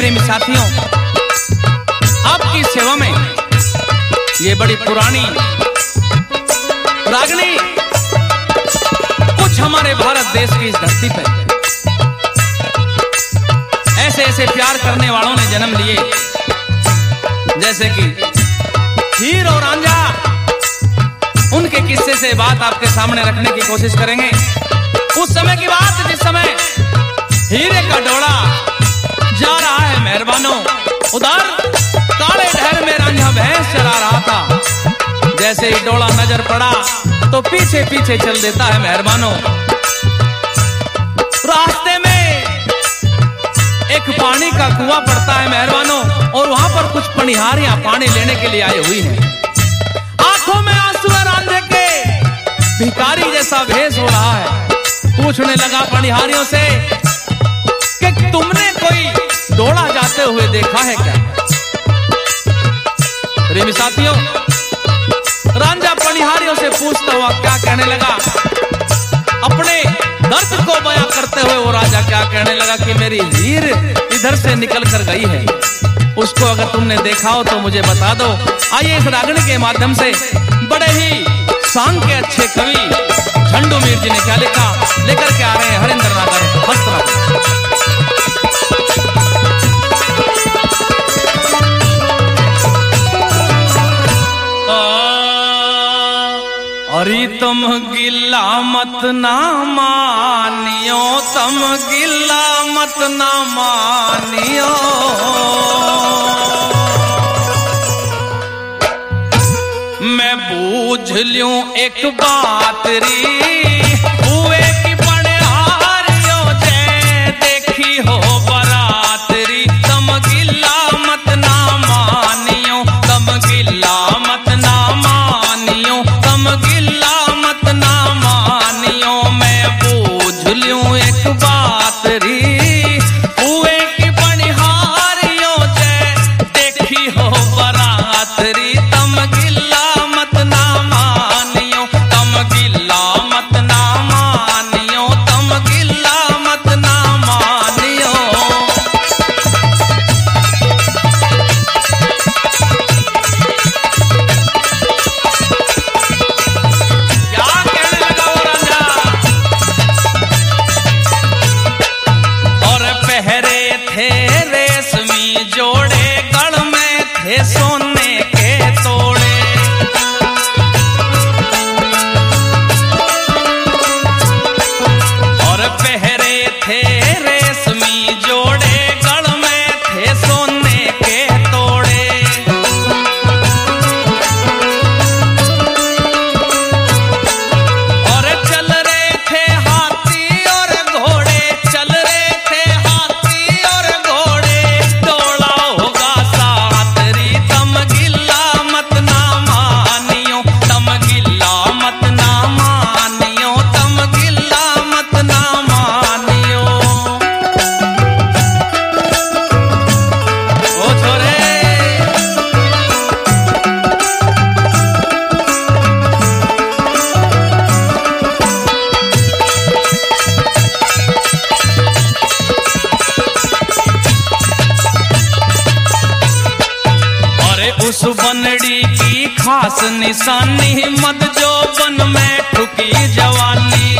प्रेमी साथियों, आपकी सेवा में ये बड़ी पुरानी रागनी कुछ हमारे भारत देश की इस धरती पर ऐसे ऐसे प्यार करने वालों ने जन्म लिए, जैसे कि हीर और रांझा। उनके किस्से से बात आपके सामने रखने की कोशिश करेंगे। उस समय की बात जिस समय हीरे का डोला जा रहा है मेहरबानों, उधर काले ढहर में रांझा भैंस चला रहा था। जैसे ही डोला नजर पड़ा तो पीछे पीछे चल देता है मेहरबानों। रास्ते में एक पानी का कुआं पड़ता है मेहरबानों, और वहां पर कुछ पनिहारियां पानी लेने के लिए आई हुई हैं। आंखों में आंसू है रांझे के, भिखारी जैसा भेष हो रहा है। पूछने लगा पनिहारियों से कि तुमने कोई डोला जाते हुए देखा है क्या? प्रेमी साथियों, रांझा पनिहारियों से पूछता हुआ क्या कहने लगा, अपने दर्द को बयां करते हुए वो राजा क्या कहने लगा कि मेरी हीर इधर से निकल कर गई है, उसको अगर तुमने देखा हो तो मुझे बता दो। आइए इस रागनी के माध्यम से बड़े ही सांग के अच्छे कवि झंडू मीर जी ने क्या लिखा लेकर के आ रहे हैं हरिंद्र नागर हस्तनागर। अरे तुम गिला मत ना मानियो, तुम गिला मत ना मानियो, मैं बूझ लूं एक बात री, हुए की पनिहारियों जे देखी हो बरात री। तुम गिला मत ना मानियो, तुम गिला मत ना मानियो, तुम गिला मत ना मानियो, मैं बूझ लूं एक बात री, हुए की पनिहारियों जे देखी हो बरात री। तुम गिला मत ना मानियो, तुम गिला मत ना मानियो, तुम गिला मत ना मानियो। क्या कहने लगा वो रांझा, और पहरे थे रेशमी जोड़े, गढ़ में थे सोने के तोड़े, और पहरे थे रेशमी जोड़े, गढ़ में थे सोने के तोड़े, और चल रहे थे हाथी और घोड़े, चल रहे थे हाथी और घोड़े, डोला होगा साथ री। तुम गिला मत ना मानियो, तुम गिला मत ना मानियो, तुम गिला मत ना मानियो। ओ छोरे, अरे उस बनड़ी की खास निशानी, मत जो बन में ठुकी जवानी,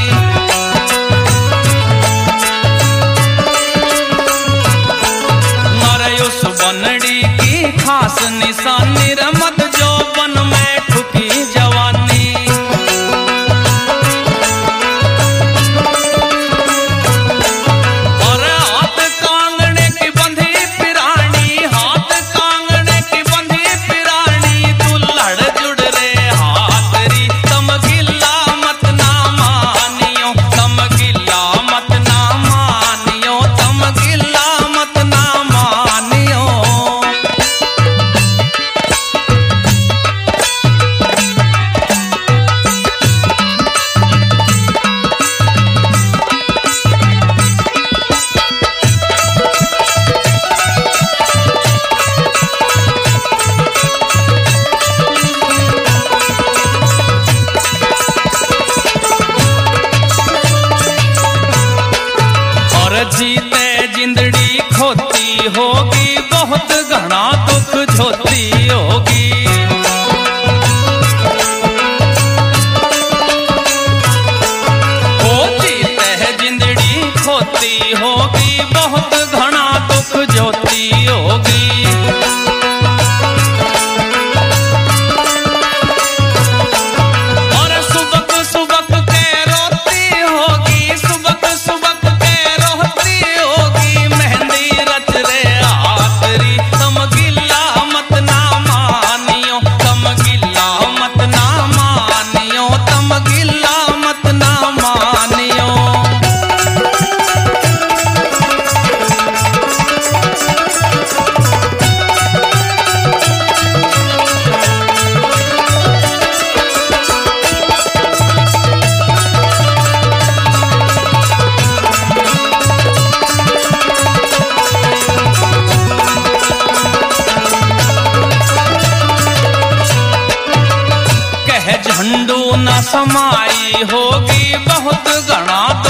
अरे उस बनड़ी की खास निशानी, मत जो बन में ठुकी जवानी, और हाथ कांगने की बंधी पिरानी, हाथ कांगने की बंधी पिरानी, दुल्हड़ जुड़ रे हाथ री। तुम गिला समाई होगी बहुत घना